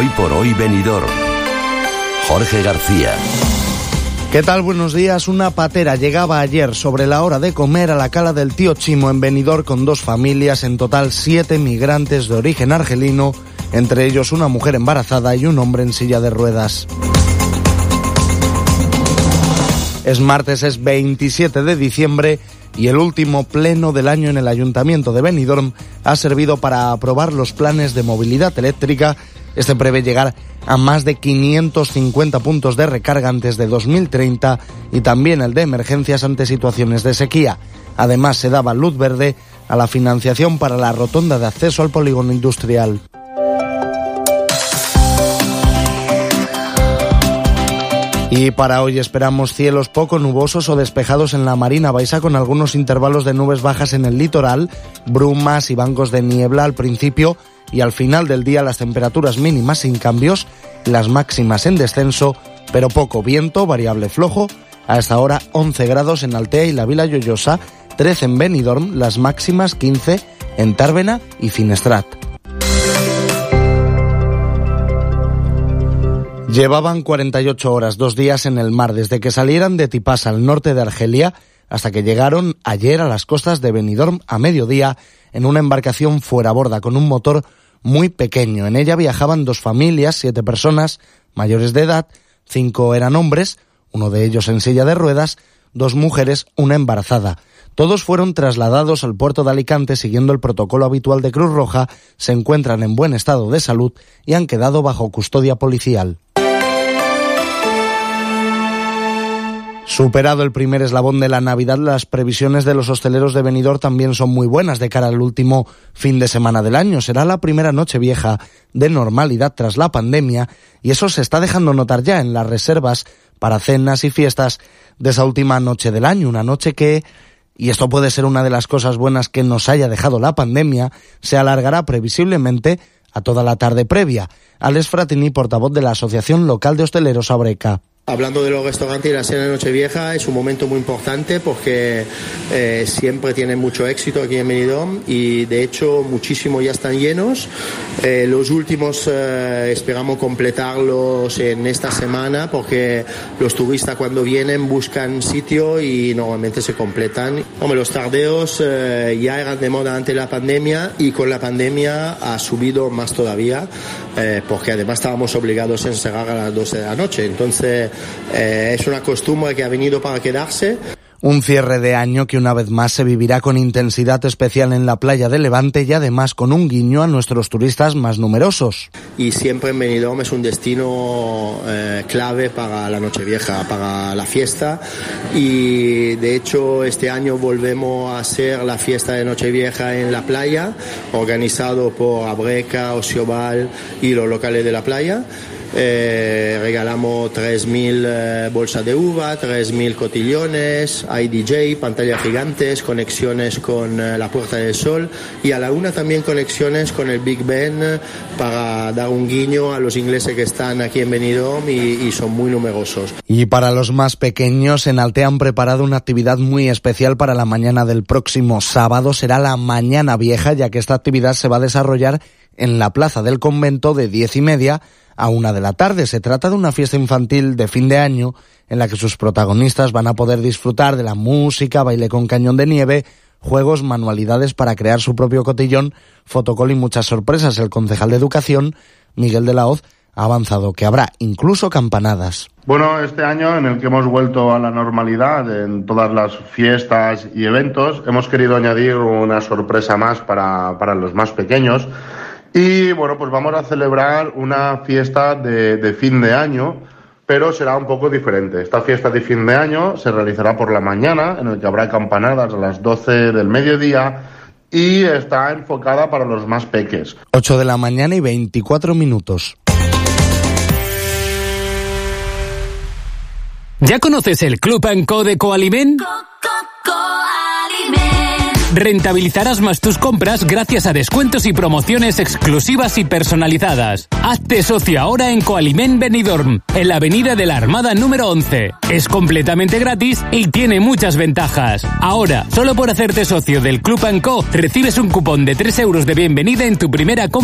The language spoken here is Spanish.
Hoy por hoy Benidorm. Jorge García. ¿Qué tal? Buenos días. Una patera llegaba ayer sobre la hora de comer a la cala del Tío Chimo en Benidorm con 2 familias, en total 7 migrantes de origen argelino, entre ellos una mujer embarazada y un hombre en silla de ruedas. Es martes, es 27 de diciembre y el último pleno del año en el Ayuntamiento de Benidorm ha servido para aprobar los planes de movilidad eléctrica. Este prevé llegar a más de 550 puntos de recarga antes de 2030 y también el de emergencias ante situaciones de sequía. Además, se daba luz verde a la financiación para la rotonda de acceso al polígono industrial. Y para hoy esperamos cielos poco nubosos o despejados en la Marina Baixa, con algunos intervalos de nubes bajas en el litoral, brumas y bancos de niebla al principio y al final del día. Las temperaturas mínimas sin cambios, las máximas en descenso, pero poco viento, variable flojo. A esta hora 11 grados en Altea y la Vila Lloyosa, 13 en Benidorm, las máximas 15 en Tàrbena y Finestrat. Llevaban 48 horas, 2 días en el mar, desde que salieran de Tipasa, al norte de Argelia, hasta que llegaron ayer a las costas de Benidorm a mediodía en una embarcación fuera borda con un motor muy pequeño. En ella viajaban 2 familias, 7 personas mayores de edad, 5 eran hombres, uno de ellos en silla de ruedas, 2 mujeres, una embarazada. Todos fueron trasladados al puerto de Alicante siguiendo el protocolo habitual de Cruz Roja, se encuentran en buen estado de salud y han quedado bajo custodia policial. Superado el primer eslabón de la Navidad, las previsiones de los hosteleros de Benidorm también son muy buenas de cara al último fin de semana del año. Será la primera Nochevieja de normalidad tras la pandemia y eso se está dejando notar ya en las reservas para cenas y fiestas de esa última noche del año. Una noche que, y esto puede ser una de las cosas buenas que nos haya dejado la pandemia, se alargará previsiblemente a toda la tarde previa. Alex Fratini, portavoz de la Asociación Local de Hosteleros Abreca. Hablando de los restaurantes y la cena de Nochevieja, es un momento muy importante porque siempre tienen mucho éxito aquí en Benidorm y de hecho muchísimos ya están llenos. Los últimos esperamos completarlos en esta semana porque los turistas cuando vienen buscan sitio y normalmente se completan. Hombre, los tardeos ya eran de moda antes de la pandemia y con la pandemia ha subido más todavía porque además estábamos obligados a encerrar a las 12 de la noche. Entonces es una costumbre que ha venido para quedarse. Un cierre de año que una vez más se vivirá con intensidad especial en la playa de Levante y además con un guiño a nuestros turistas más numerosos. Y siempre en Benidorm es un destino clave para la Nochevieja, para la fiesta y de hecho este año volvemos a hacer la fiesta de Nochevieja en la playa, organizado por Abreca, Ociobal y los locales de la playa. Regalamos 3.000 bolsas de uva, 3.000 cotillones, hay DJ, pantallas gigantes, conexiones con la Puerta del Sol y a la una también conexiones con el Big Ben para dar un guiño a los ingleses que están aquí en Benidorm y son muy numerosos. Y para los más pequeños, en Altea han preparado una actividad muy especial para la mañana del próximo sábado. Será la Mañana Vieja, ya que esta actividad se va a desarrollar en la Plaza del Convento de 10:30 a 1 de la tarde. Se trata de una fiesta infantil de fin de año en la que sus protagonistas van a poder disfrutar de la música, baile con cañón de nieve, juegos, manualidades para crear su propio cotillón, fotocall y muchas sorpresas. El concejal de Educación, Miguel de la Hoz, ha avanzado que habrá incluso campanadas. Bueno, este año en el que hemos vuelto a la normalidad en todas las fiestas y eventos, hemos querido añadir una sorpresa más para los más pequeños. Y bueno, pues vamos a celebrar una fiesta de fin de año, pero será un poco diferente. Esta fiesta de fin de año se realizará por la mañana, en el que habrá campanadas a las 12 del mediodía y está enfocada para los más peques. 8 de la mañana y 24 minutos. ¿Ya conoces el Club & Co de Coaliment? Rentabilizarás más tus compras gracias a descuentos y promociones exclusivas y personalizadas. Hazte socio ahora en Coaliment Benidorm, en la avenida de la Armada número 11. Es completamente gratis y tiene muchas ventajas. Ahora, solo por hacerte socio del Club & Co, recibes un cupón de 3 euros de bienvenida en tu primera compra